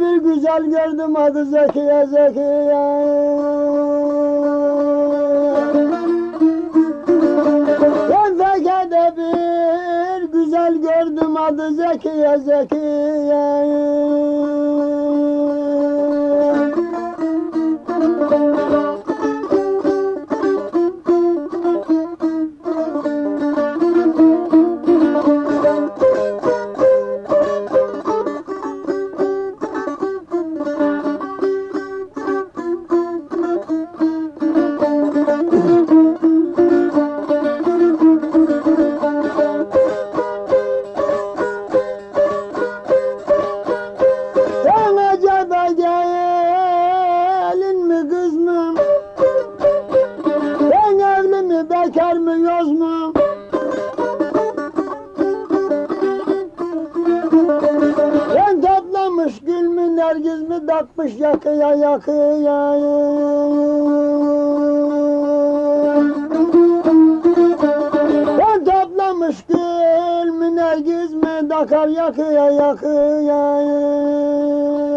bir güzel gördüm adı Zekiye Zekiye. Ben Fekede bir güzel gördüm adı Zekiye Zekiye. Sen acaba gelin mi kız mı? Ben evli mi bekar mı yoz mu? Ben toplamış gül mü nergiz mi takmış yakıya yakıya. Ben toplamış gül mü nergiz mi takar yakıya yakıya.